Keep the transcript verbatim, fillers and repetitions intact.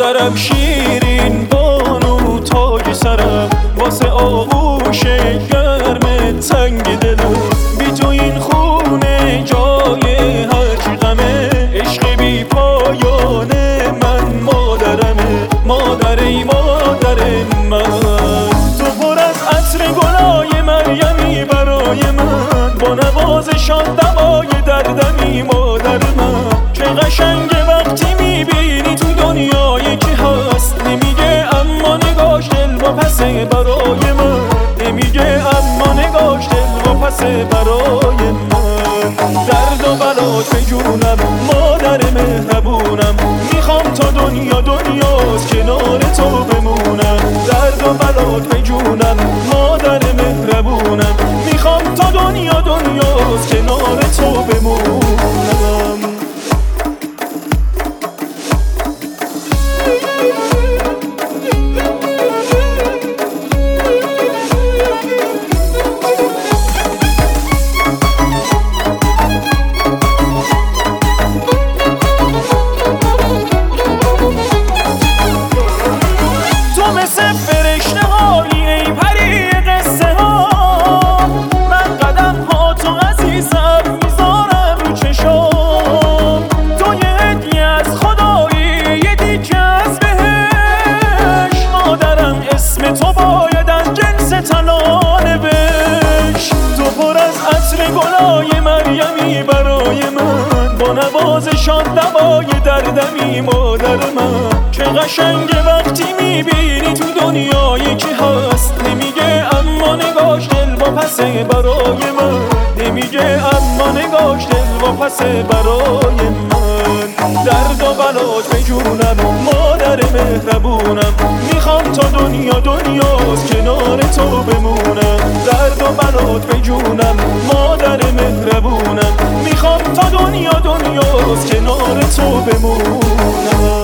مادرم شیرین بانو تاج سرم، واسه آغوش گرم تنگ دلم. بی تو این خونه جای هرچی غمه، عشق بی پایانه من مادرمه. مادر ای مادر من، تو پر از عطر گلای مریمی برای من، با نوازشان دوای دردمی مادر من. چه قشنگه وقتی میبینی تو دنیایی که هست، نمیگه اما نگاش دل و پسه برای من، نمیگه اما نگاش دل و پسه برای من. درد و بلات به جونم مادر مهربونم، میخوام تا دنیا دنیاست کنار تو بمونم. درد و بلات به جونم مادر مهربونم، میخوام تا دنیا دنیاست کنار تو بمونم. تو باید از جنس تلانه بش، تو پر از عطر گلای مریمی برای من، با نوازشان دوای دردمی مادر من. چه قشنگه وقتی میبینی تو دنیایی که هست، نمیگه اما نگاش دل و پسه برای من، نمیگه اما نگاش دل و پسه برای من. درد و بلات به جونم مادر مهربونم، میخوام تا دنیا دنیاست کنار تو بمونم. درد و بلات به جونم مادر مهربونم، میخوام تا دنیا دنیاست کنار تو بمونم.